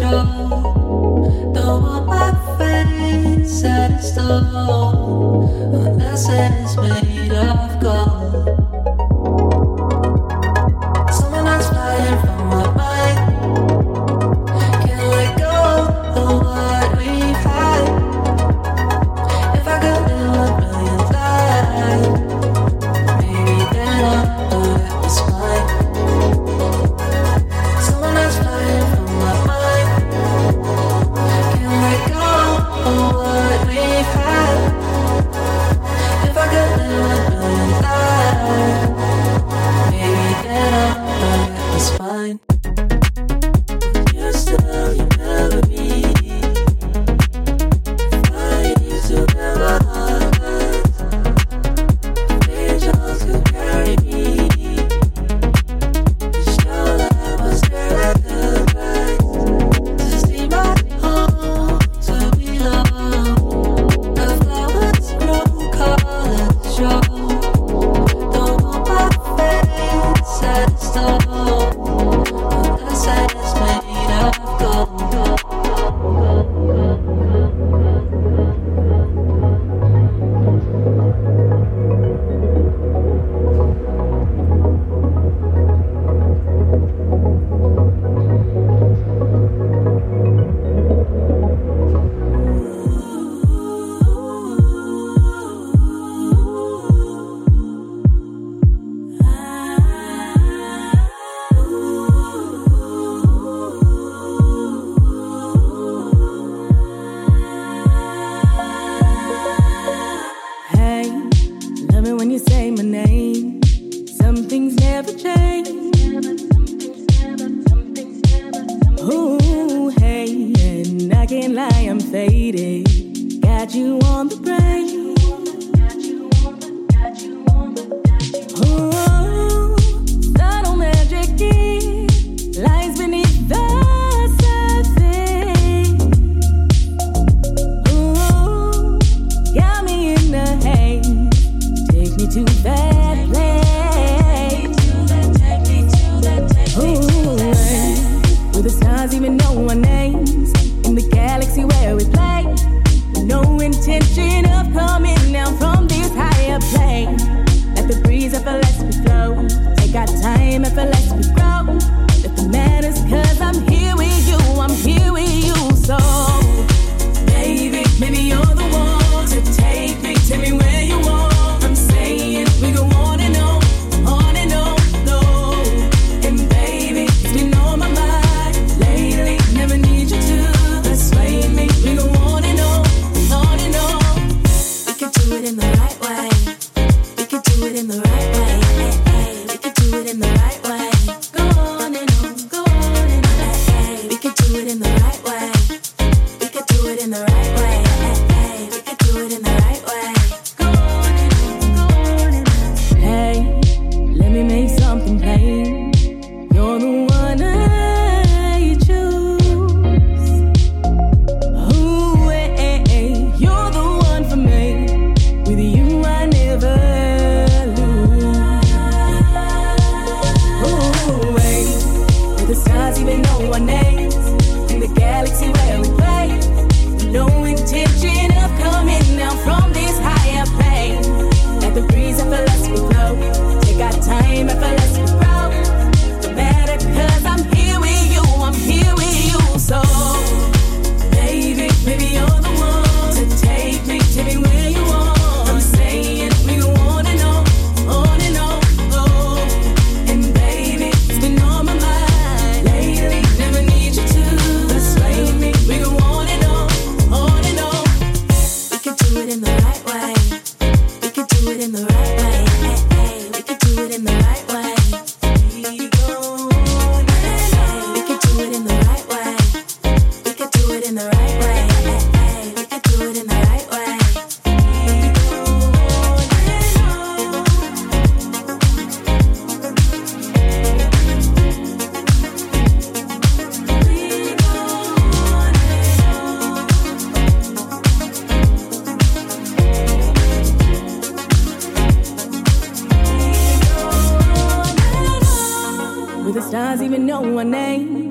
Stars even know our names.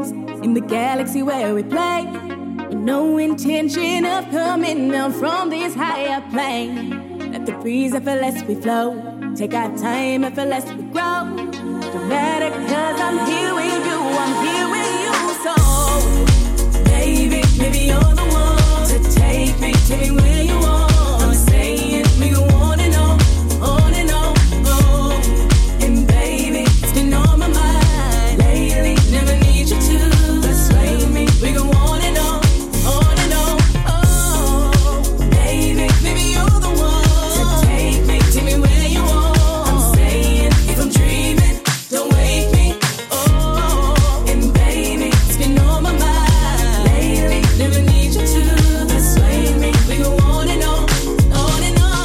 in the galaxy where we play, with no intention of coming down from this higher plane. Let the breeze effortlessly flow, take our time effortlessly grow. Don't matter 'cause I'm here with you, I'm here with you. So baby, maybe you're the one to take me where you want. I'm saying we go on and on, on and on, oh. And baby, it's been on my mind lately, never need you to persuade me. We go on and on, on and on, oh. Baby, maybe you're the one to take me where you want. I'm saying if I'm dreaming, don't wake me, oh. And baby, it's been on my mind lately, never need you to persuade me. We go on and on, on and on.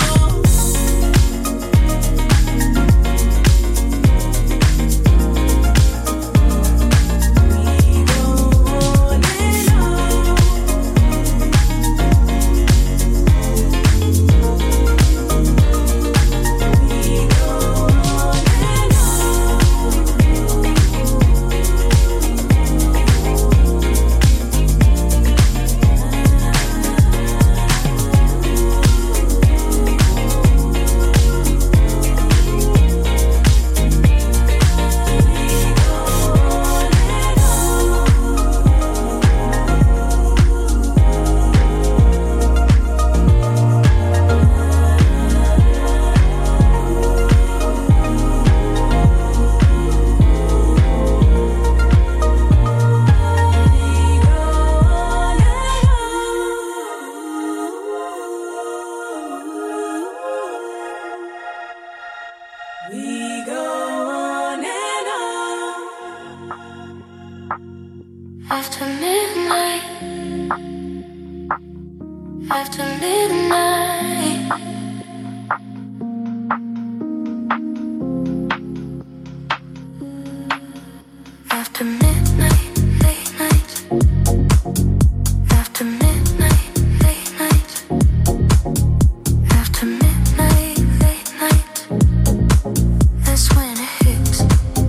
We go on and on. After midnight, after midnight, after midnight, late night, after midnight, late night, after midnight, late night, that's when it hits.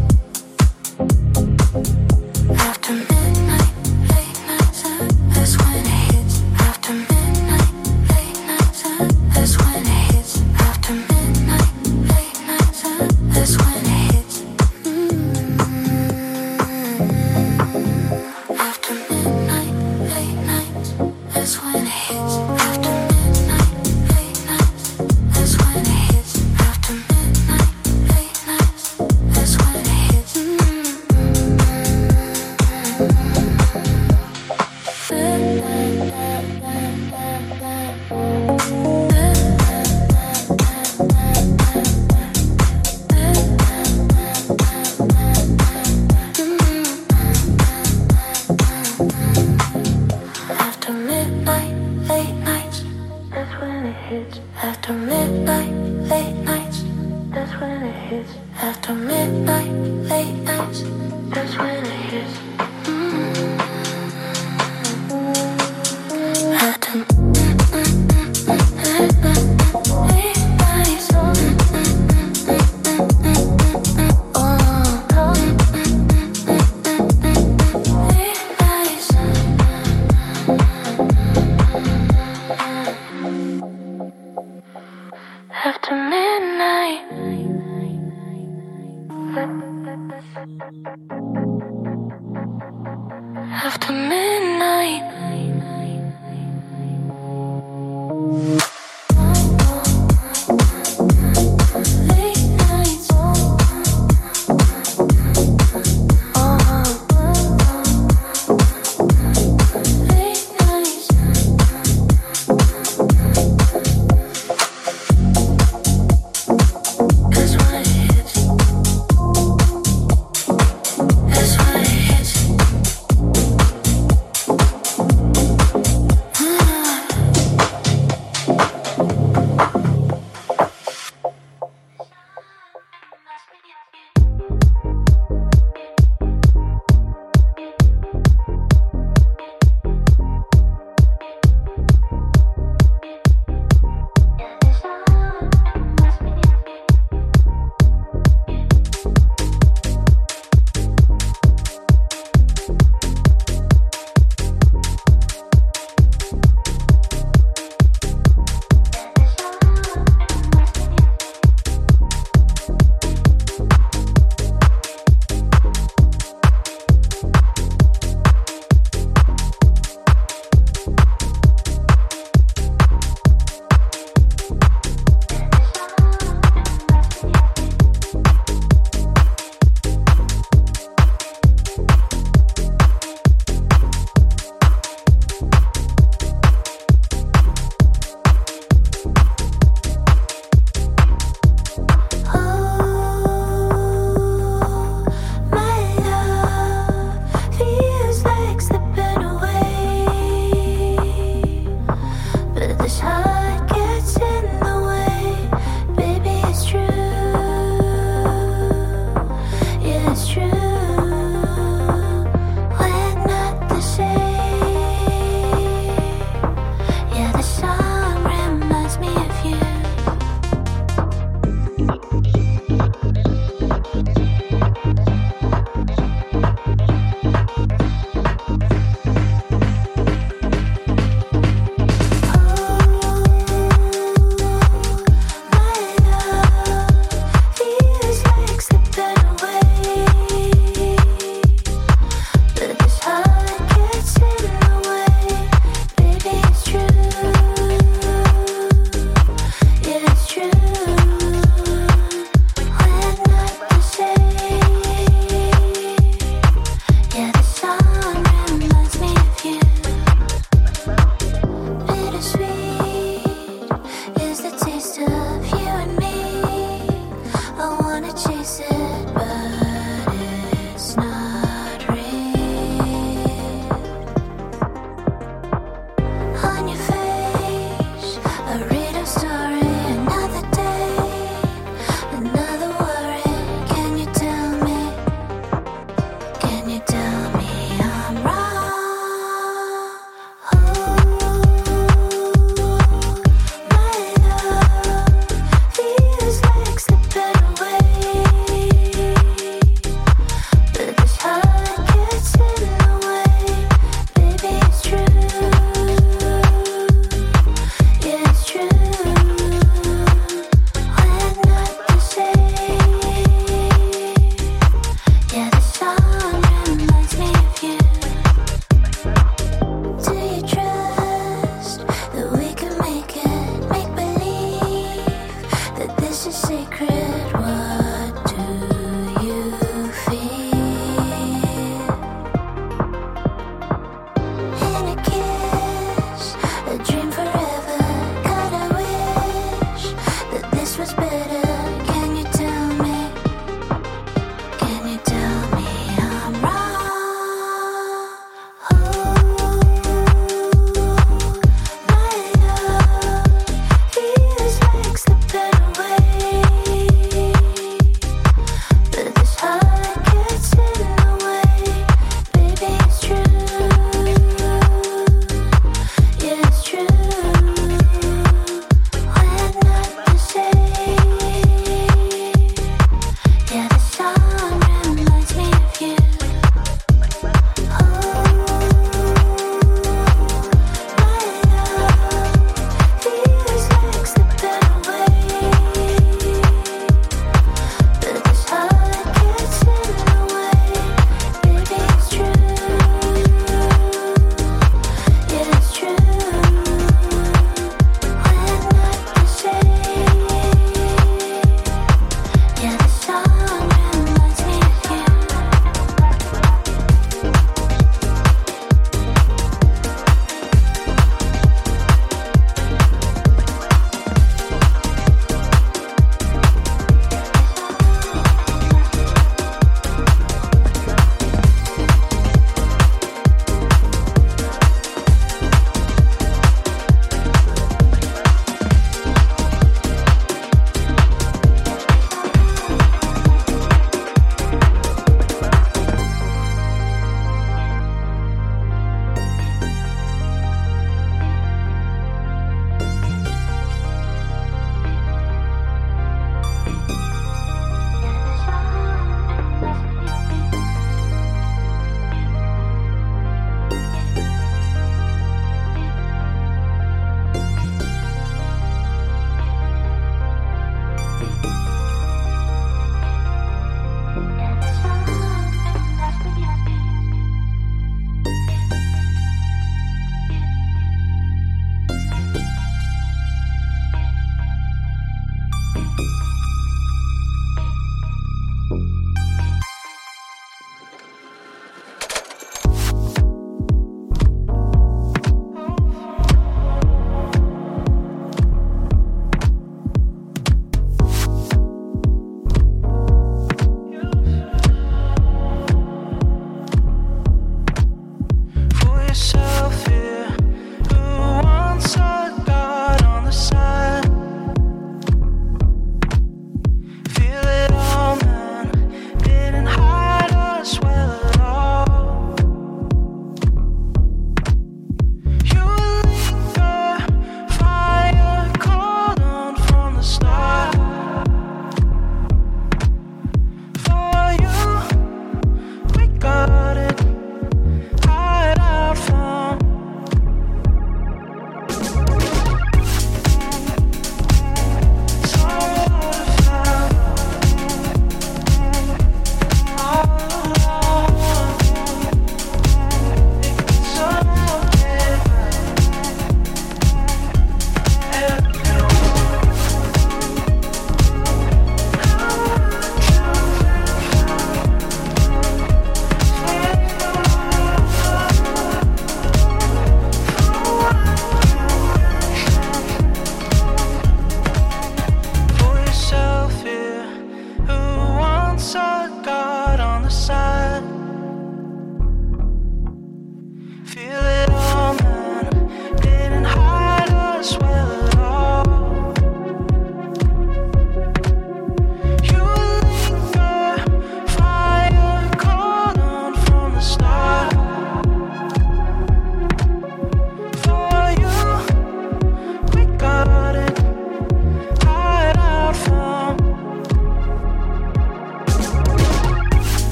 After midnight, late night, that's when it hits. After midnight, late night, that's when it hits. After midnight, late night, that's when it hits. After midnight, late night, that's when it hits. After midnight, late night, that's when it hits. After midnight, late night, that's when it hits. After midnight, late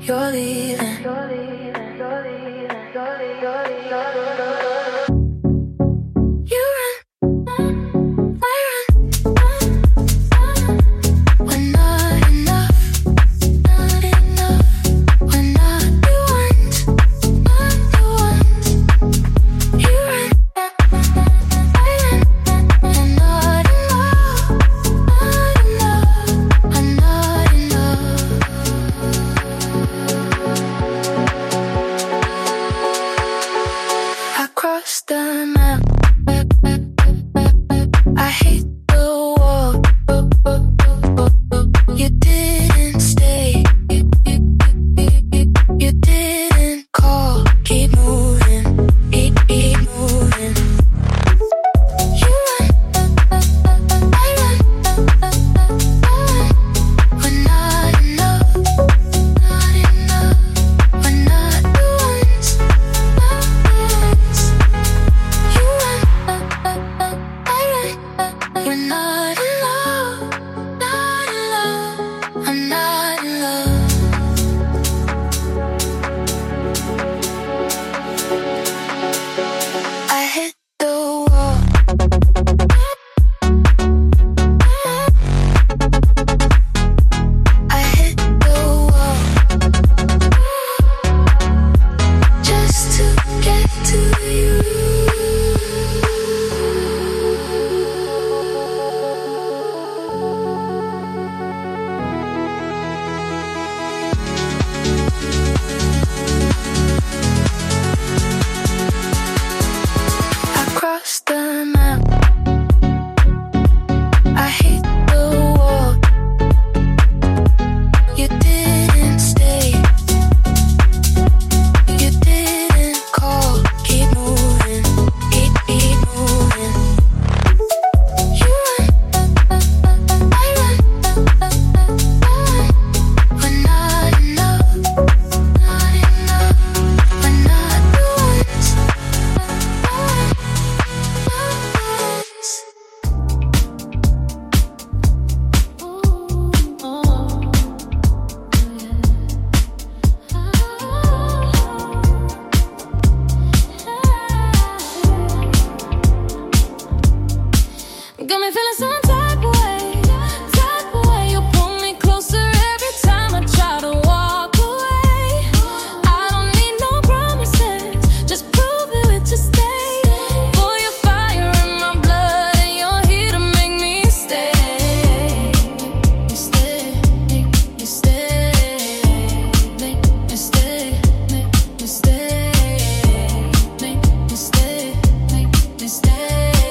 you're leaving. You run, I run. We're not enough, not enough. We're not the ones, not the ones. You run, I run. We're not enough, not enough. We're not enough. I crossed the map. I hit the wall. You didn't stay. You didn't call. Keep moving. Keep moving. You run. I run. We're not enough. Not enough. We're not the ones. Not the ones. You run. I run. We're not in love. Not in love. I'm not in love. I hit the wall. I hit the wall. Just to get to you. I crossed the map. I hit the wall. You didn't stay. You didn't call. Keep moving. Keep moving. You run. I run. We're not enough. Not enough. We're not the ones. Got me feeling some type of way, type of way. You pull me closer every time I try to walk away. I don't need no promises, just prove it with your stay. Pour your fire in my blood and you're here to make me stay. You stay, you stay, make me stay, make me stay, make me stay, make me stay.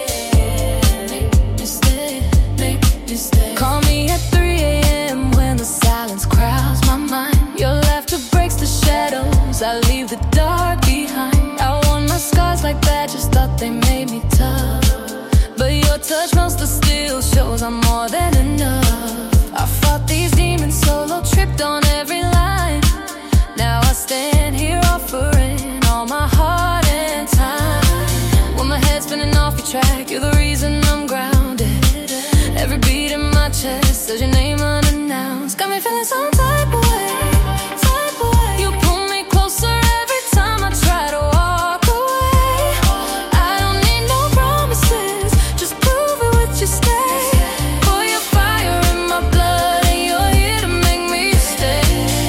Call me at 3 a.m. when the silence crowds my mind. Your laughter breaks the shadows, I leave the dark behind. I wore my scars like badges, thought they made me tough. But your touch melts the steel, shows I'm more than enough. I fought these demons solo, tripped on every line. Now I stand here offering all my heart and time. When my head's spinning off your track, you're the reason I'm grounded. Every beat in my chest says your name unannounced. Got me feeling some type of way, type of way. You pull me closer every time I try to walk away. I don't need no promises, just prove it with your stay. Pour your fire in my blood and you're here to make me stay.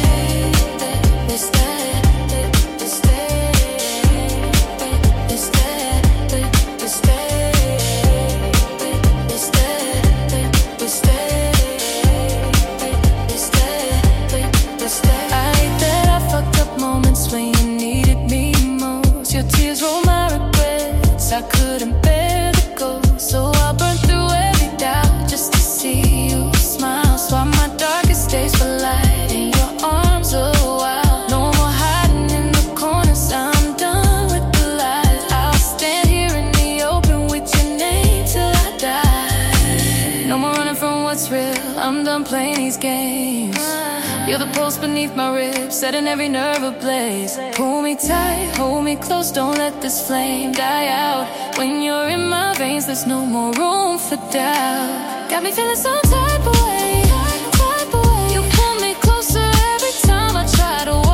Stay, stay, playing these games. You're the pulse beneath my ribs, setting every nerve ablaze. Pull me tight, hold me close, don't let this flame die out. When you're in my veins, there's no more room for doubt. Got me feeling some type of way, type of way. You pull me closer every time I try to walk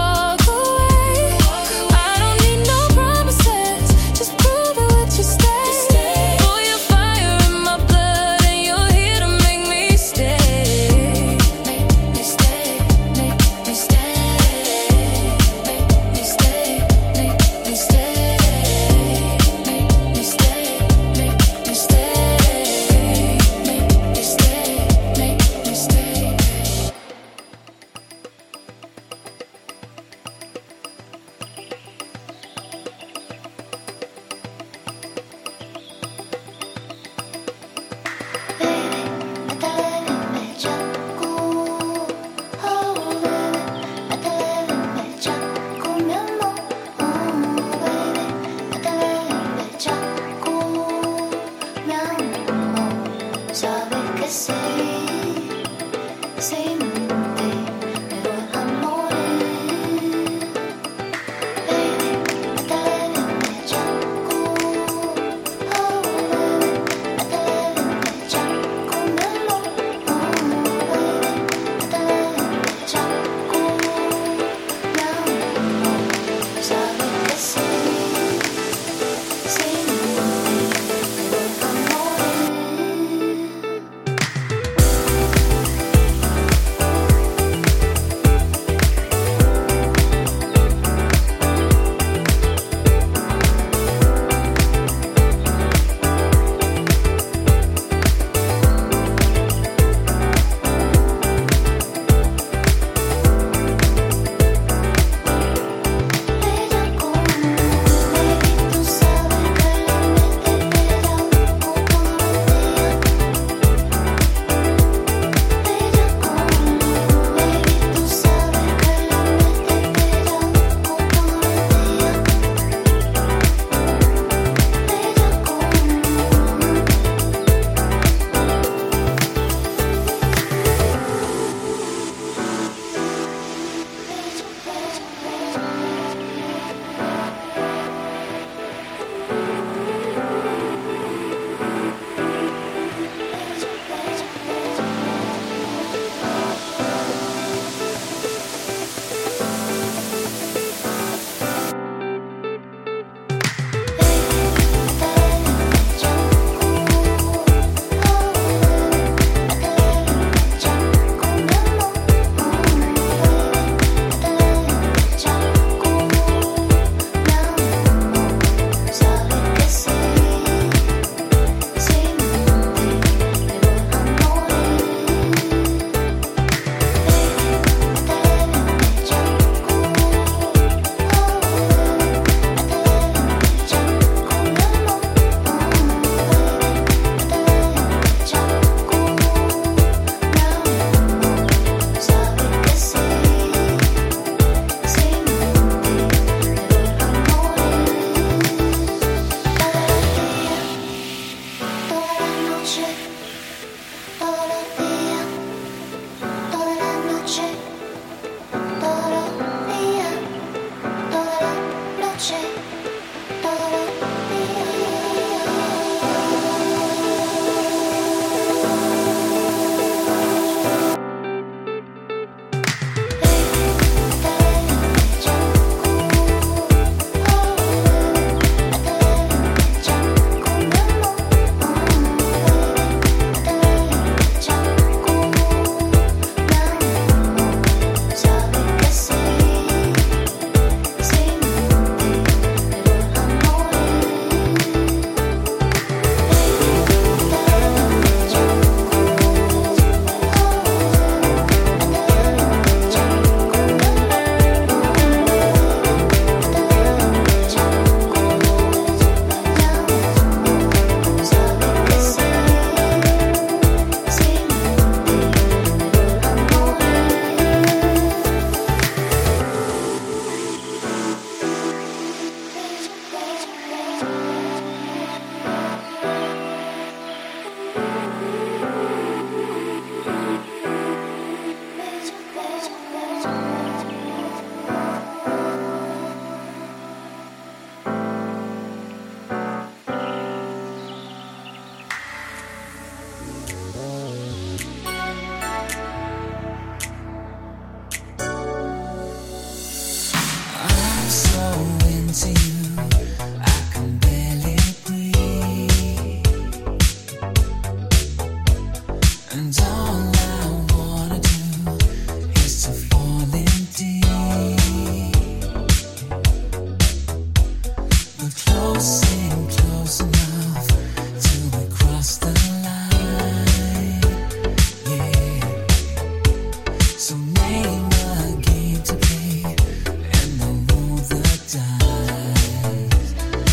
paradise.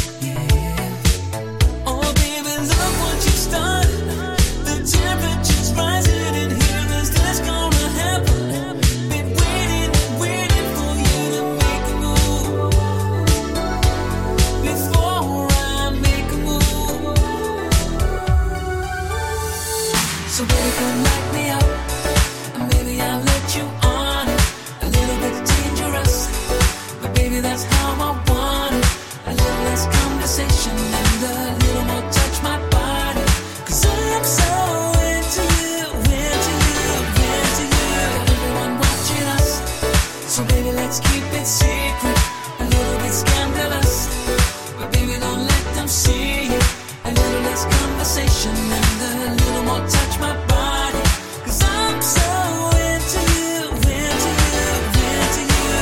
Yeah. Oh, baby, look what you started. The temperature's rising in here. Is this gonna happen? Been waiting for you to make a move. Before I make a move. So baby, come light me up. And maybe I'll let you on it. A little bit dangerous, but baby, that's how I want it. A little less conversation and a little more touch my body. 'Cause I'm so into you, into you, into you. Got everyone watching us, so baby, let's keep it secret. A little bit scandalous, but baby, don't let them see it. A little less conversation and a little more touch my body. 'Cause I'm so into you, into you, into you.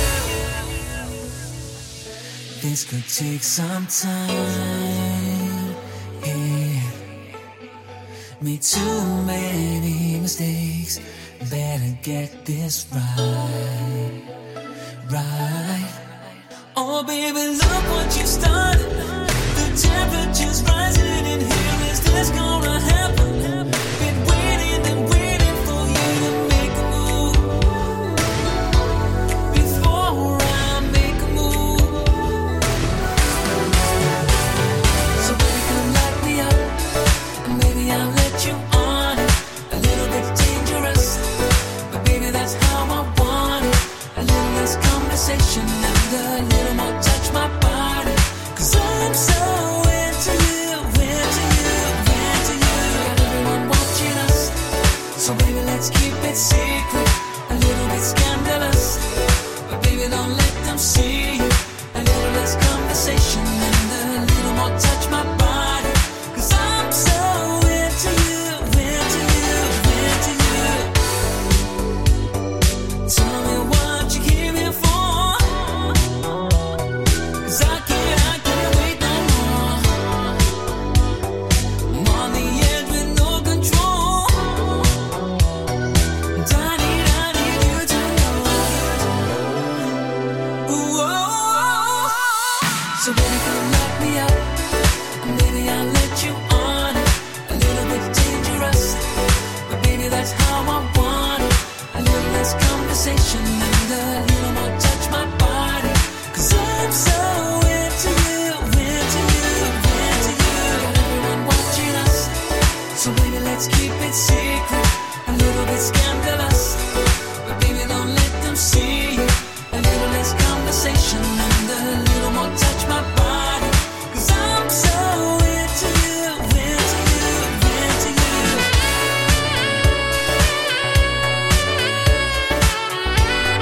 This could take some time, yeah. Made too many mistakes. Better get this right, right. Oh, baby, look what you started. The temperature's rising in here. Is this gonna happen? Been waiting for you to make a move. Before I make a move. So baby, come light me up. And maybe I'll let you on it. A little bit dangerous, but baby, that's how I want it. A little less conversation and a little more touch my body. 'Cause I'm so into you, into you, into you. Got everyone watching us, so baby, let's keep it secret. A little bit scandalous, but baby, don't let them see you. A little less conversation and a little more touch my body. 'Cause I'm so into you, into you, into you. Tell me what you came here for. 'Cause I can't wait no more. I'm on the edge with no control. And I need you to know. Ooh, oh. So baby, come light me up. And maybe I'll let you on it. A little bit dangerous, but baby, that's how I want it. A little less conversation and a little more touch my body. 'Cause I'm so into you, into you, into you. Got everyone watching us, so baby, let's keep it secret. A little bit scandalous, but baby, don't let them see you. A little less conversation and a little more touch my body. 'Cause I'm so into you, into you, into you.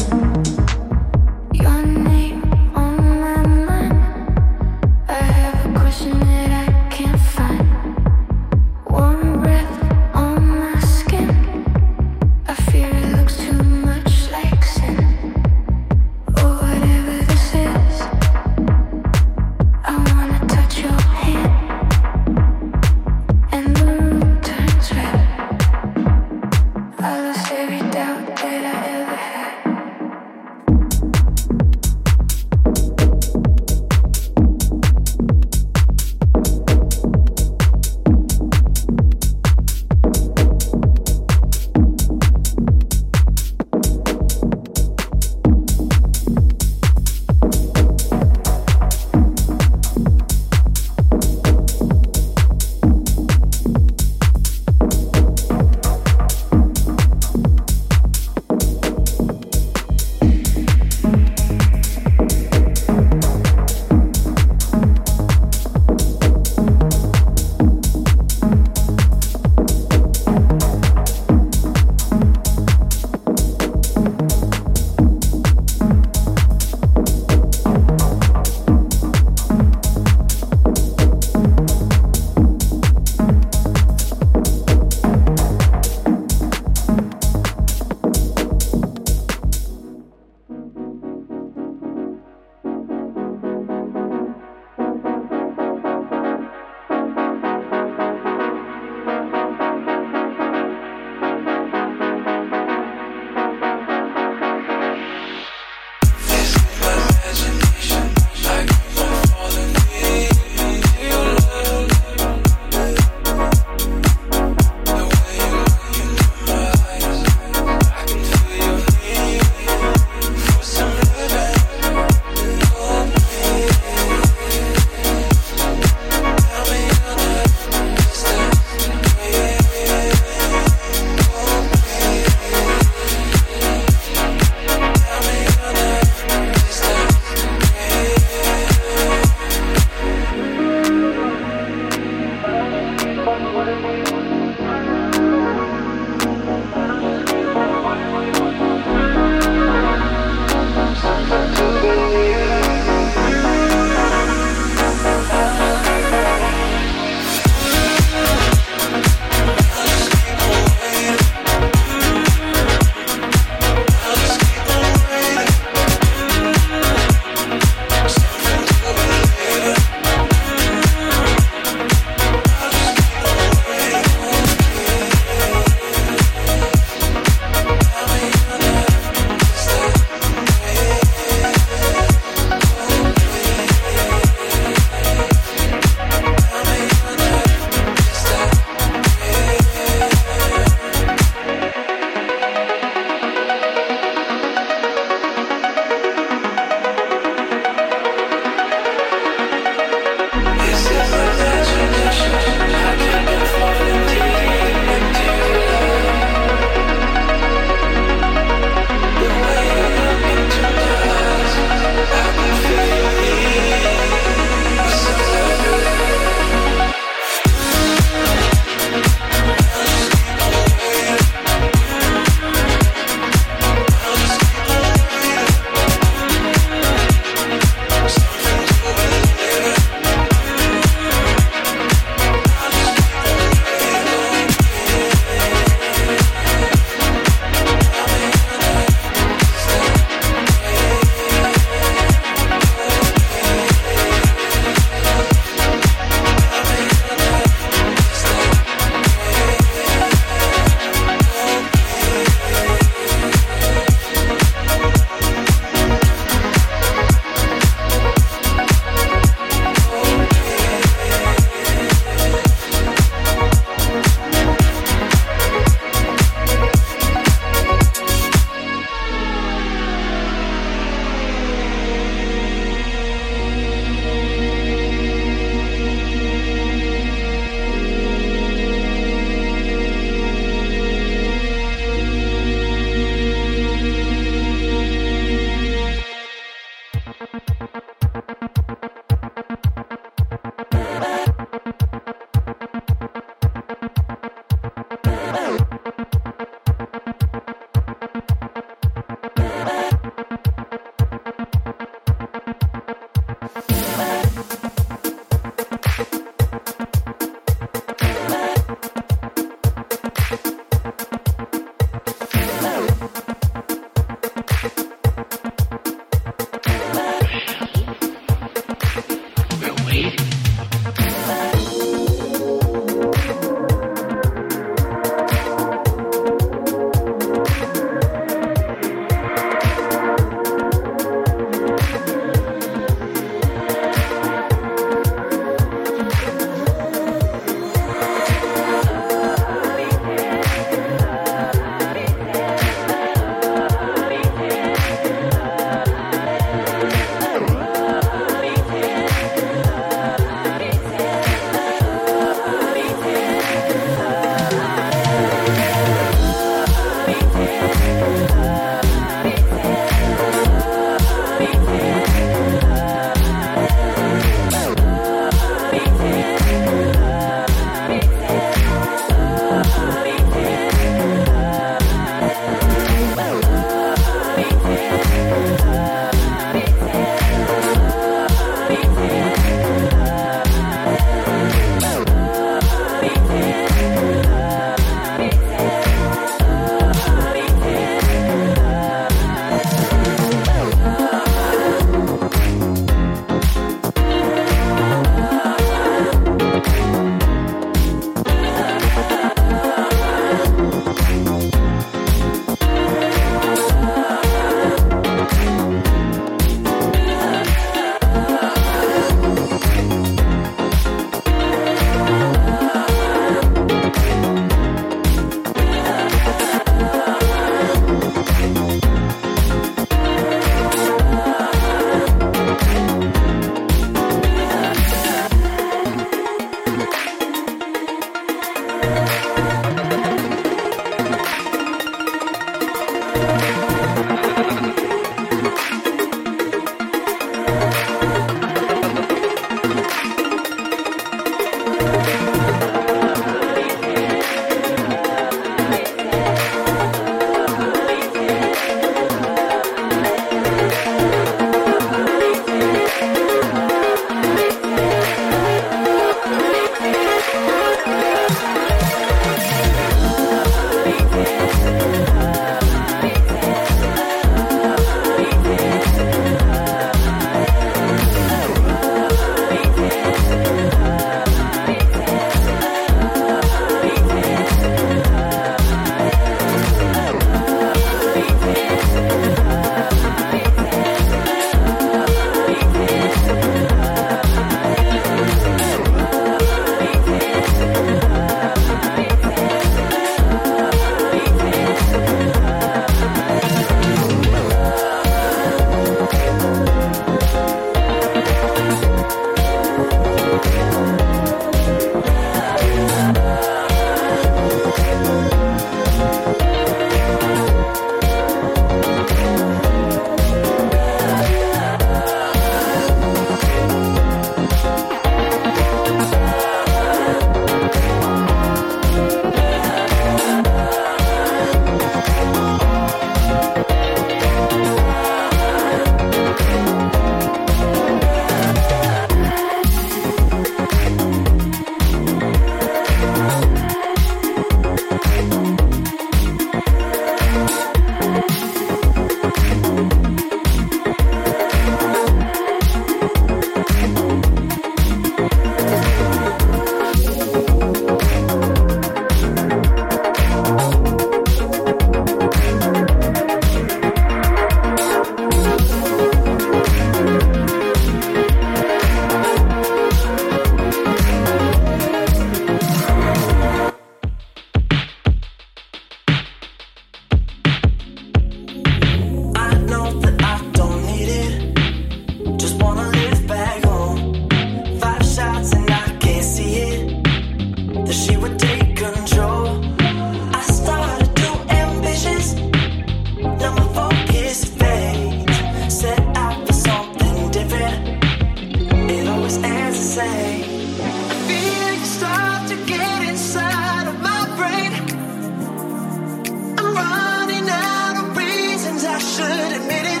Feelings start to get inside of my brain. I'm running out of reasons I should admit it.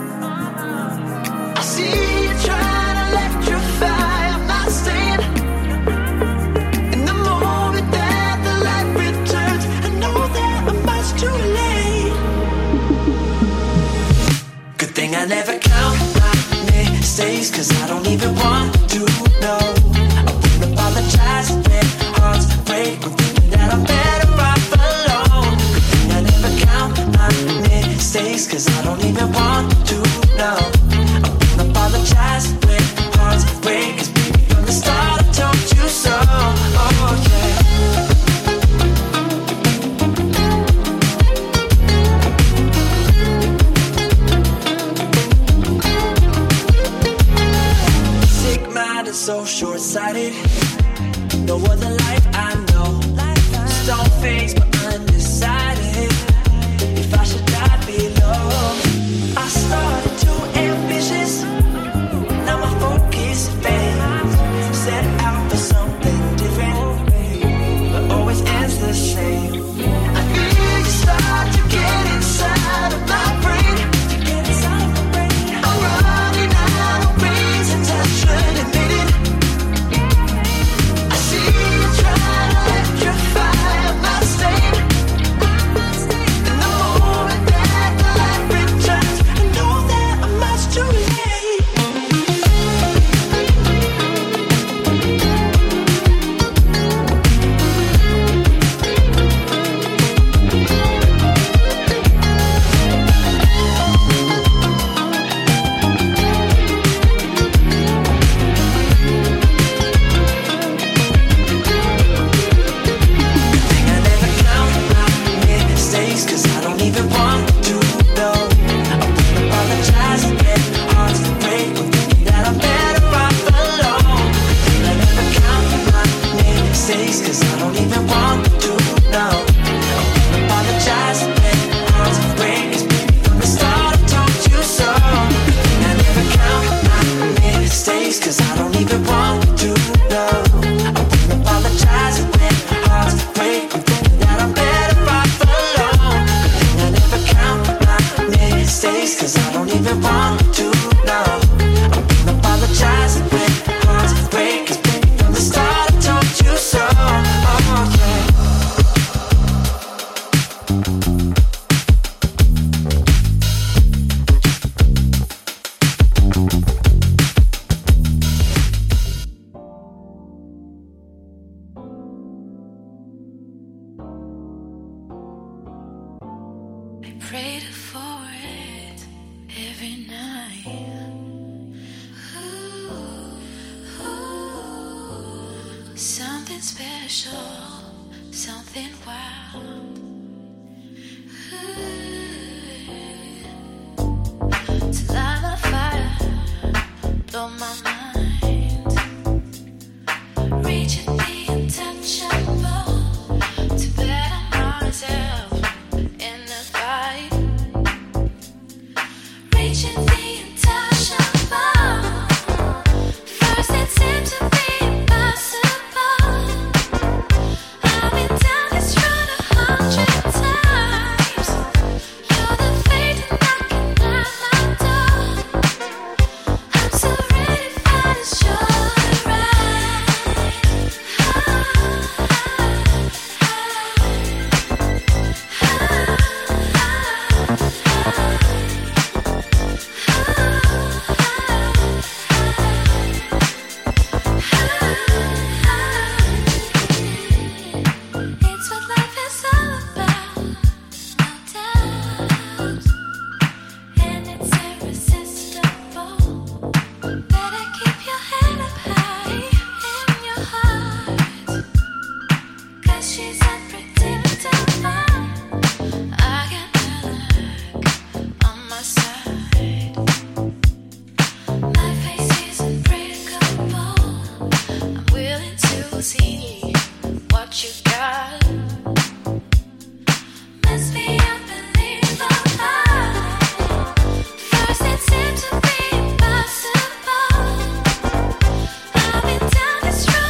I see you trying to electrify my stand. And the moment that the light returns, I know that I'm much too late. Good thing I never count my mistakes, 'cause I don't even want to know. I won't apologize when hearts break, when thinking that I'm better off alone. Good thing I never count my mistakes, 'cause I don't even want to know. I won't apologize when hearts break, 'cause baby from the start I told you so. Oh yeah. So short-sighted, no other life I know. Stone face but undecided if I should die below. I started too ambitious, now my focus fades. Set out for something different, but always ends the same. I feel you start to get inside of my brain. I'm running out of reasons I should admit it. First it seemed to be impossible. I've been down this road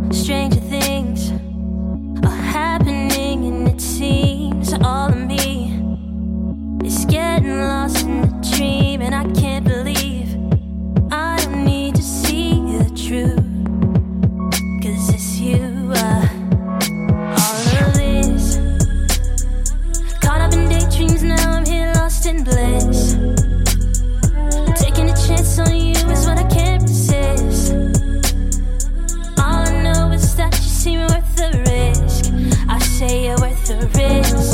Stranger things are happening, and it seems all of me is getting lost in the dream. And I can't believe I don't need to see the truth, 'cause it's you. All of this caught up in daydreams, now I'm here lost in bliss. Taking a chance on you is what I can't resist. All I know is that you seem worth the risk. I say you're worth the risk.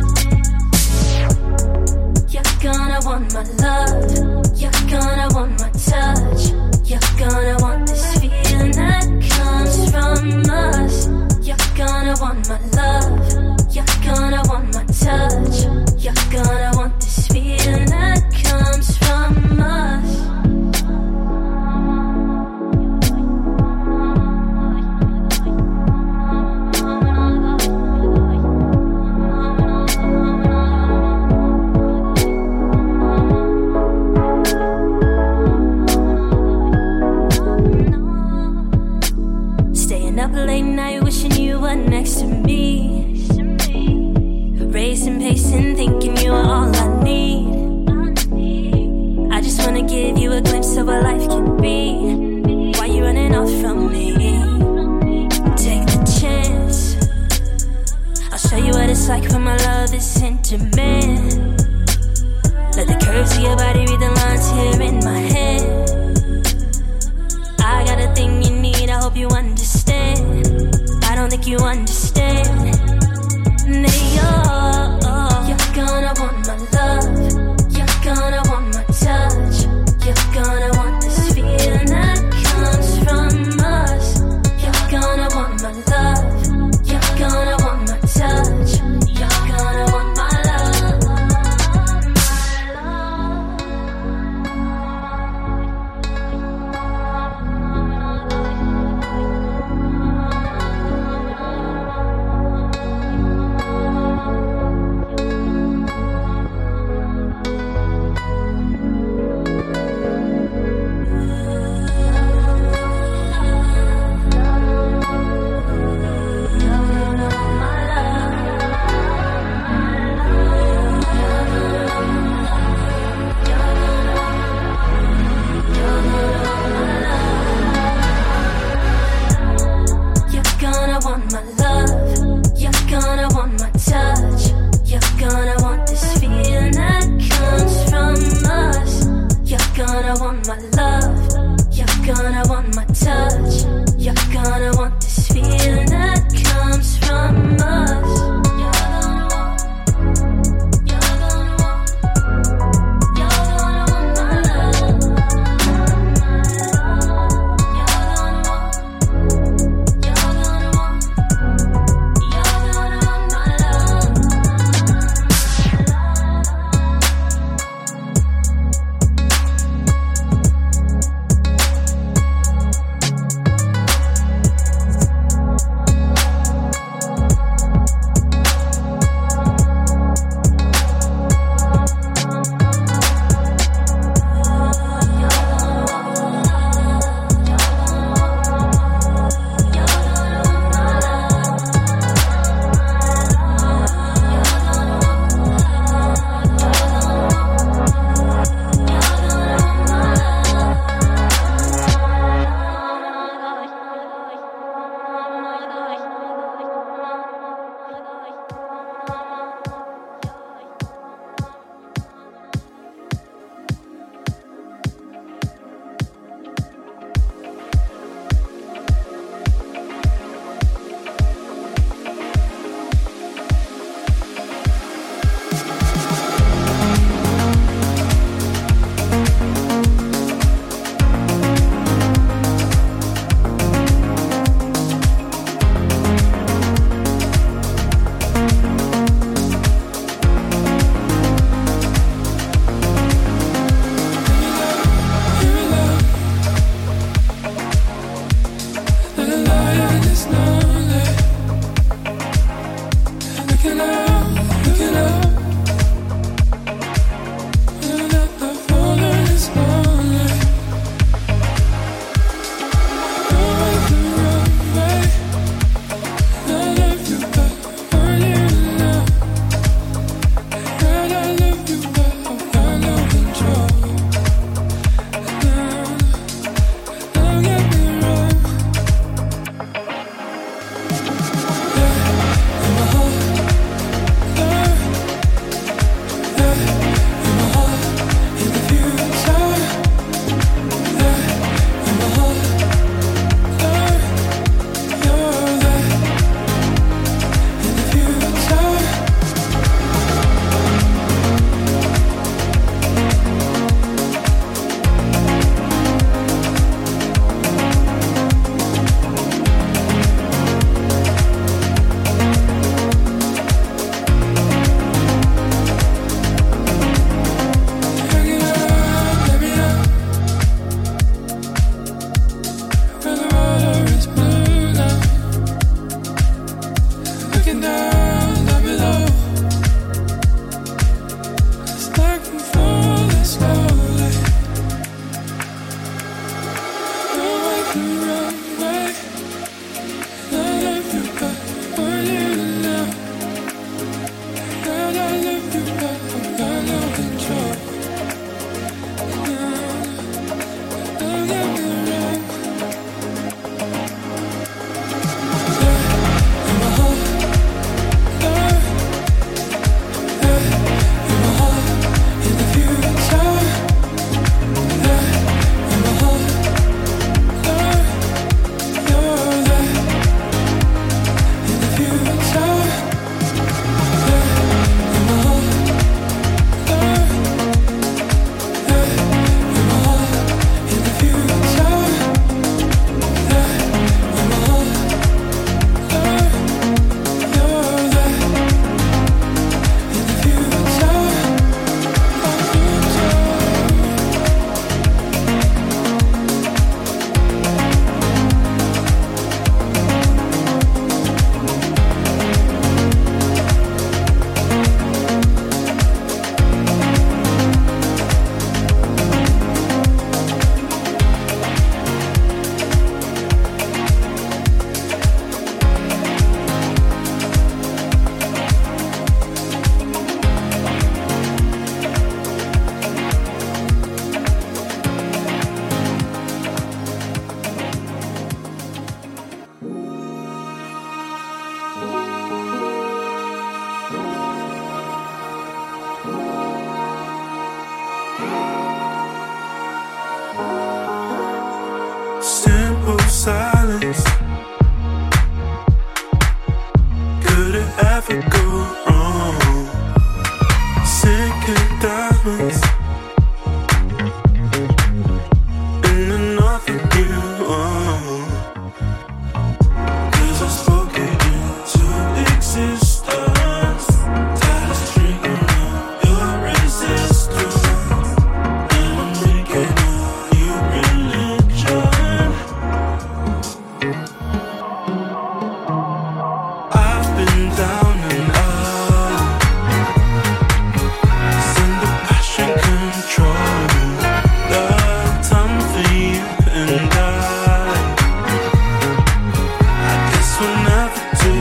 You're gonna want my love. You're gonna want my touch. You're gonna want this feeling that comes from us. You're gonna want my love. You're gonna want my touch. You're gonna want this feeling that comes from us. Staying up late night wishing you were next to me. Racing, pacing, thinking you are all I need. I just wanna give you a glimpse of what life can be. Why you running off from me? Take the chance. I'll show you what it's like when my love is intimate. Let the curves of your body read the lines here in my head. I got a thing you need, I hope you understand. I don't think you understand. You're gonna want my love. You're gonna want my touch. You're gonna want this feeling that comes from us. You're gonna want my love. You're gonna want my touch. You're gonna want my love. My love.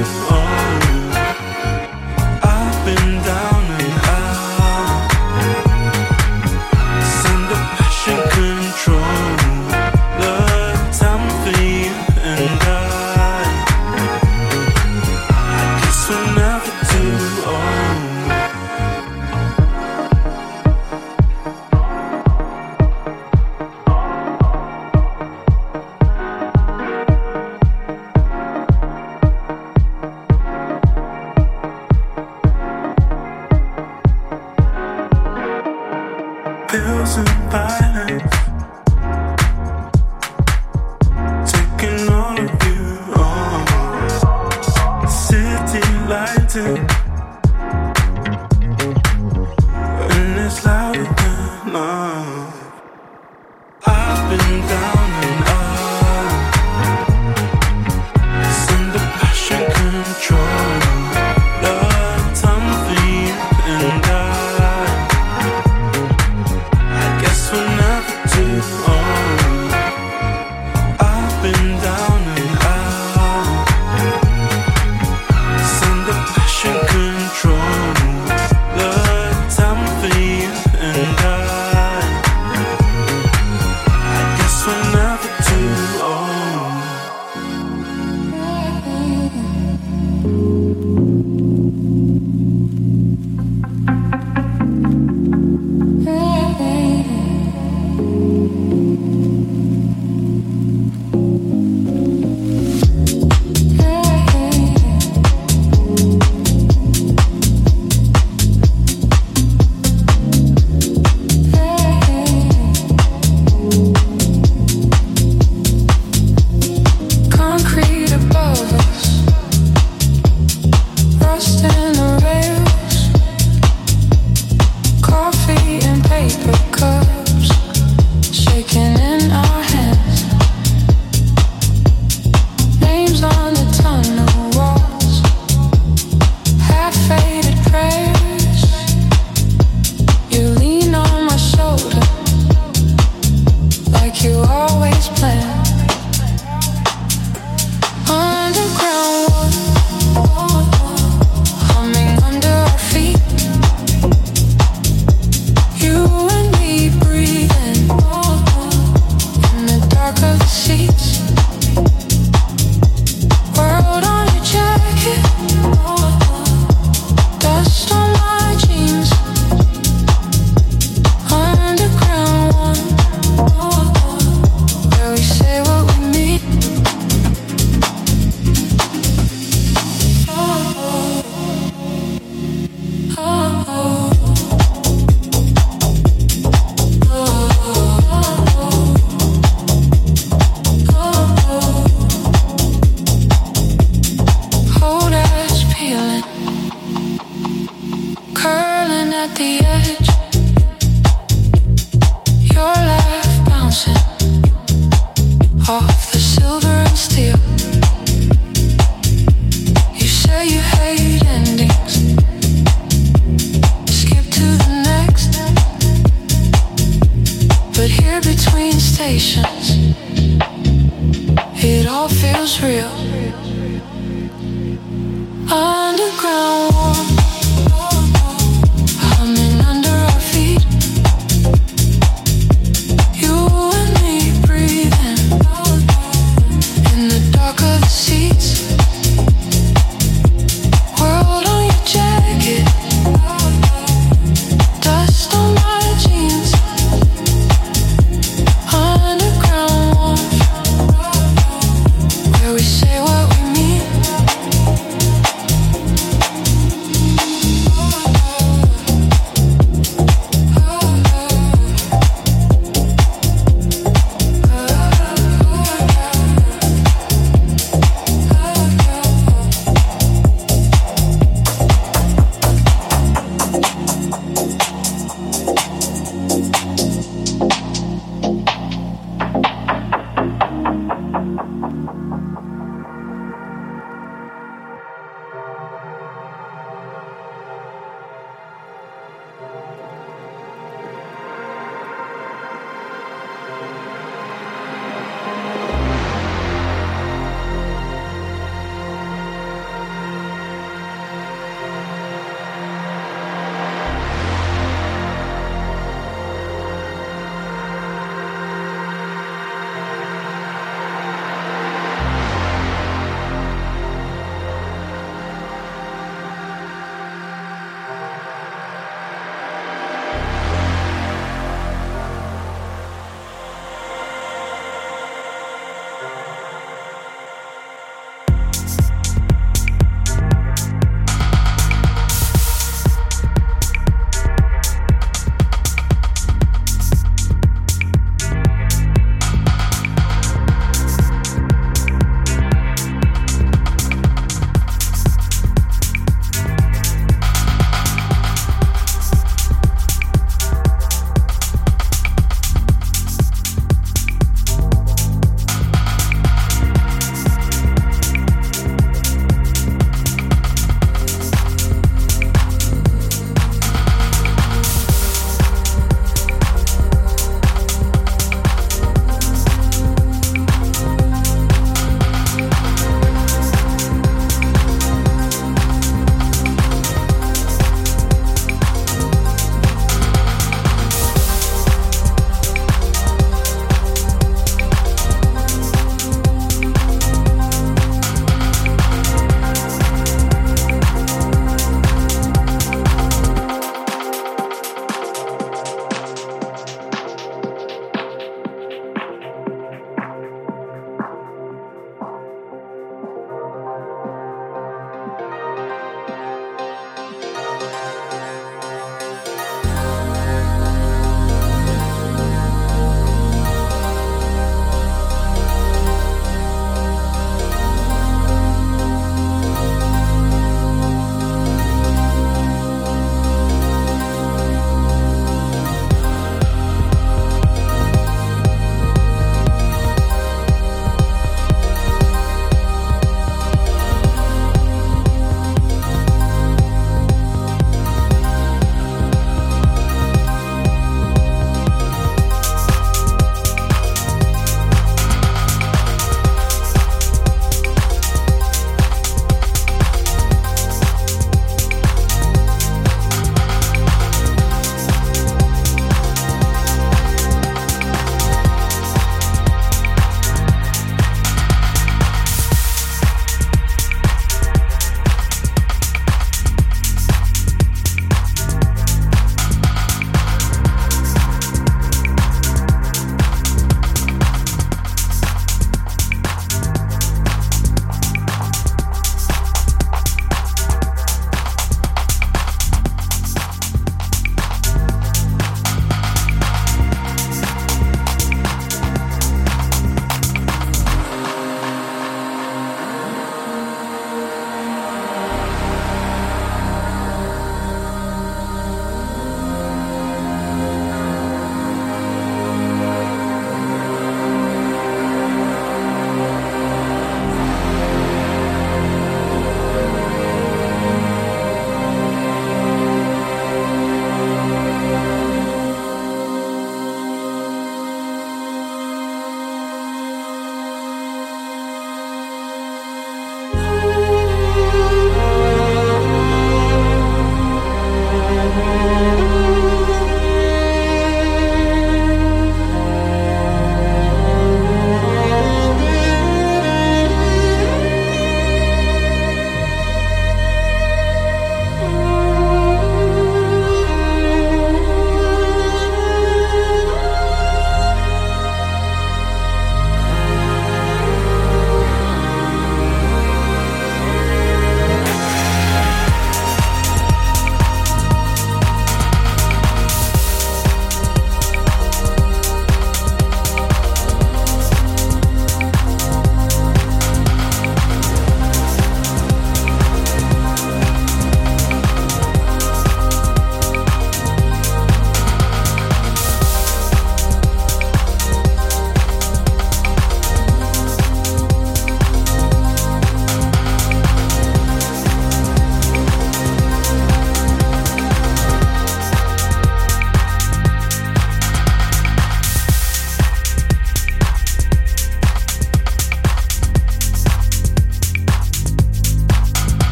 Where we say